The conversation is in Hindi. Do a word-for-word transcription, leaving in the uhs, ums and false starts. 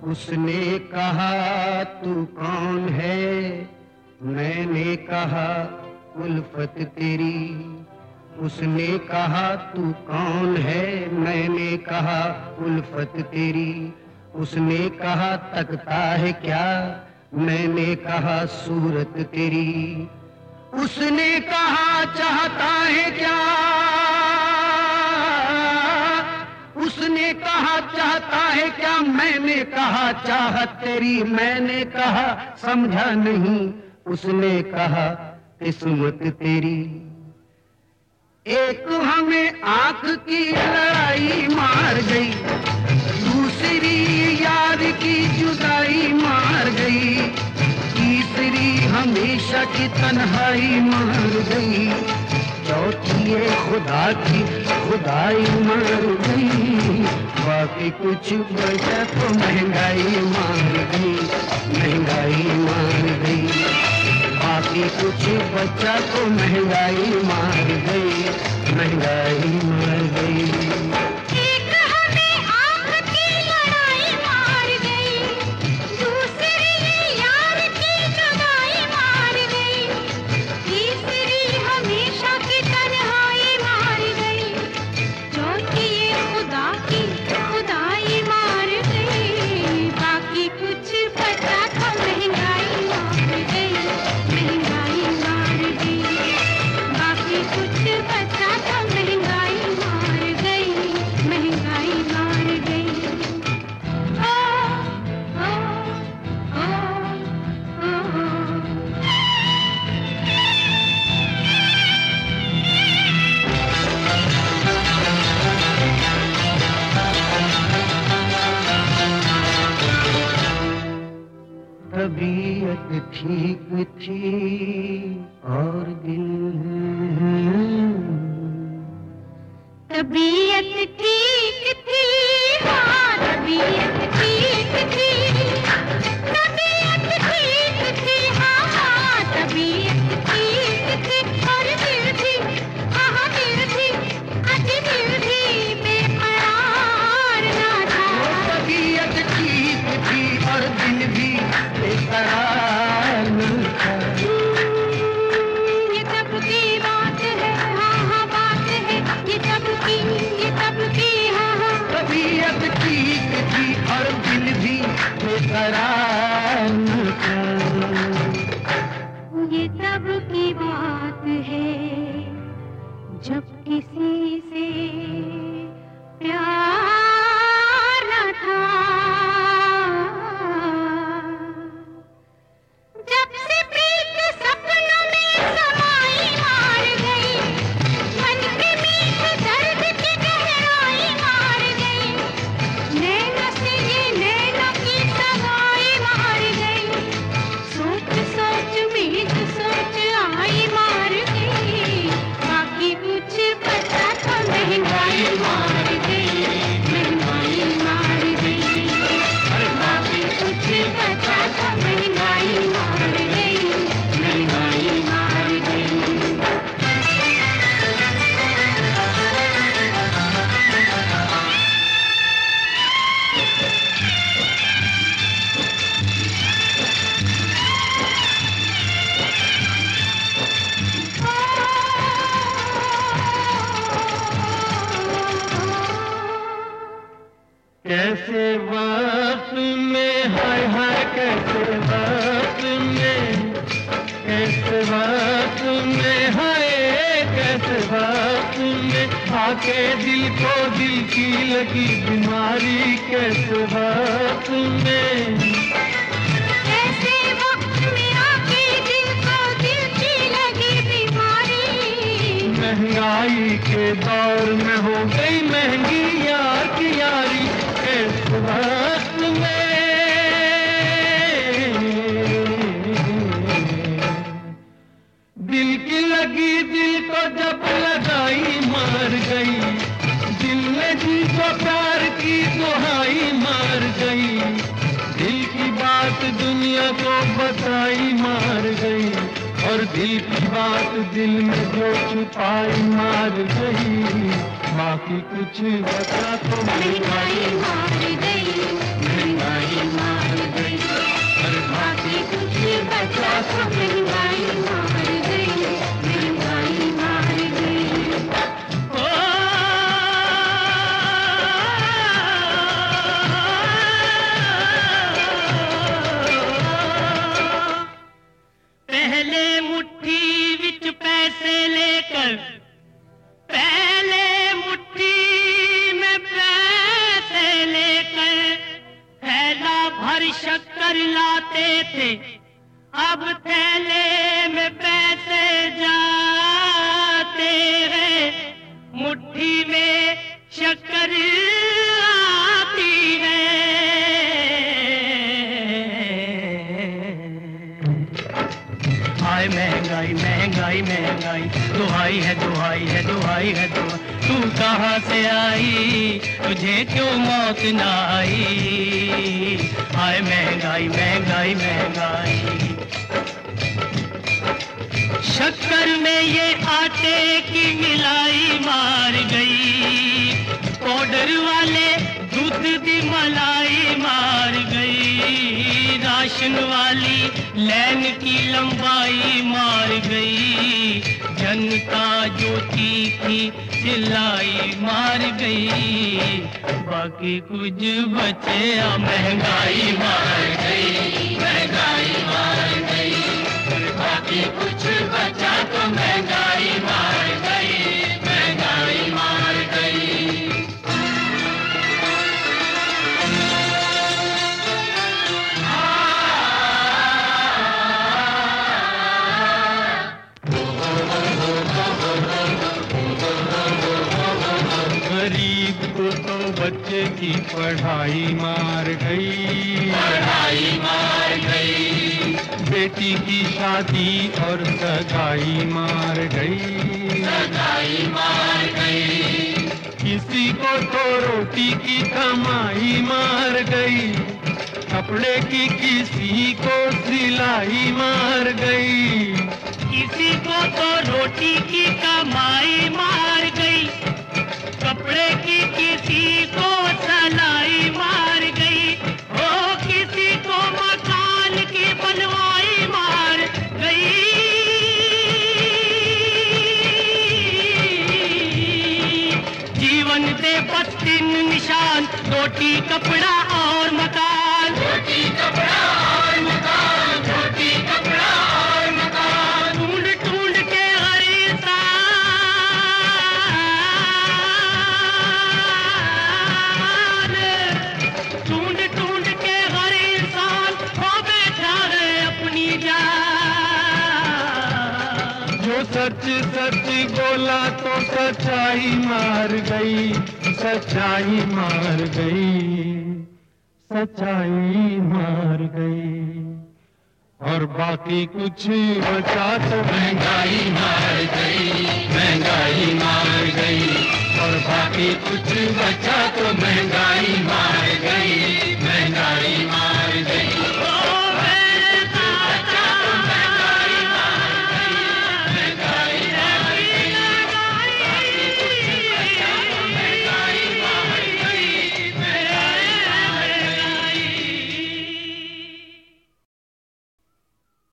उसने कहा तू कौन है, मैंने कहा उल्फत तेरी। उसने कहा तू कौन है, मैंने कहा उल्फत तेरी। उसने कहा तकता है क्या, मैंने कहा सूरत तेरी। उसने कहा चाहता है क्या, उसने कहा चाहता है क्या, मैंने कहा चाहत तेरी। मैंने कहा समझा नहीं, उसने कहा किस्मत तेरी। एक हमें आंख की लड़ाई मार गई, दूसरी यार की जुदाई मार गई, तीसरी हमेशा की तन्हाई मार गई, चौथी ये खुदा की खुदाई मार गई। बाकी कुछ बचा तो महंगाई मार गई, महंगाई मार गई। बाकी कुछ बचा तो महंगाई मार गई, महंगाई मार गई। एक हमें आंख की लड़ाई मार गई, दूसरी यार की जुदाई मार गई, तीसरी हमेशा की तन्हाई मार गई, चौथी ये खुदा की खुदाई मार गई। बाकी कुछ बचा तो महंगाई मार गई, महंगाई मार गई। बाकी कुछ बचा तो महंगाई मार गई, महंगाई मार गई। ओ ओ ओ ओ तबीयत ठीक थी और दिल, तबीयत ठीक थी, हाँ तबीयत ठीक थी, तबीयत ठीक थी, हाँ हाँ तबीयत ठीक थी। और दिल भी, हाँ हाँ दिल भी, आज दिल भी बेकरार ना था। तबीयत ठीक थी और दिल भी बेकरार न था। ये तब की बात है, हाँ हाँ बात है, ये तब की, ये तब की, हाँ हाँ। तबीयत ठीक थी और दिल भी बेकरार न था। ये तब की बात है जब किसी से प्यार न था। जब से प्रीत सपनों में समाई मार गई, मन के मीठ दर्द की गहराई मार गई, नैनों से ये नैनों की सगाई मार गई, सोच सोच में तो सोच आई मार गई। बाकी कुछ बचा तो महंगाई मार गई, महंगाई मार गई। बाकी कुछ बचा तो महंगाई मार गई, महंगाई मार गई। कैसे वक्त में, हाय हाय कैसे वक्त में, कैसे वक्त में, हाय कैसे वक्त में आके दिल को दिल की लगी बीमारी। कैसे वक्त में, ऐसे वक्त में आके दिल को दिल की लगी बीमारी। महंगाई के दौर में हो गई महंगी यार की यारी। इस वक्त में दिल की लगी दिल को जब लगाई मार गई, दिल ने जी को प्यार की दुहाई मार गई, दिल की बात दुनिया को बताई मार गई, और दिल की बात दिल में जो छुपाई मार गई। बाकी कुछ बचा तो महंगाई मार गई। महंगाई मार गई, और बाकी कुछ बचा तो महंगाई मार गई, महंगाई मार गई। ओ पहले मुट्ठी विच पैसे लेकर, पहले मुट्ठी में पैसे लेकर थैला भर शक्कर लाते थे, अब थैले में पैसे जाते हैं, मुट्ठी में शक्कर आती है। हाय महंगाई महंगाई महंगाई, दुहाई है दुहाई है दुहाई है दुहाई, तू कहाँ से आई, तुझे क्यों मौत ना आई। हाय महंगाई महंगाई महंगाई। शक्कर में ये आटे की मिलाई मार गई, पाउडर वाले दूध की मलाई मार गई, राशन वाली लाइन की लंबाई मार गई, जनता जो चीखी चिल्लाई मार गई, बाकी कुछ बचे महंगाई मार गई, महंगाई मार गई, बाकी कुछ बचा तो महंगाई मार गई, महंगाई मार गई। गरीब को तो बच्चे की पढ़ाई मार गई, पढ़ाई मार गई, बेटी की शादी और सगाई मार गई, सगाई मार गई, किसी को तो रोटी की कमाई मार गई, कपड़े की किसी को सिलाई मार गई, किसी को तो रोटी की कमाई मार गई, कपड़े की किसी को सिलाई मार गई, ओ किसी को मकान की बनवाई मार गई। जीवन दे बस तीन निशान, रोटी कपड़ा और मकान, रोटी कपड़ा और मकान, रोटी कपड़ा और मकान, ढूंढ ढूंढ के हर इंसान, ढूंढ ढूंढ के हर इंसान हो बैठा है अपनी जान। जो सच सच बोला तो सच्चाई मार गई, सच्चाई मार गई, सच्चाई मार गई, और बाकी कुछ बचा तो महंगाई मार गई, महंगाई मार गई, और बाकी कुछ बचा तो महंगाई मार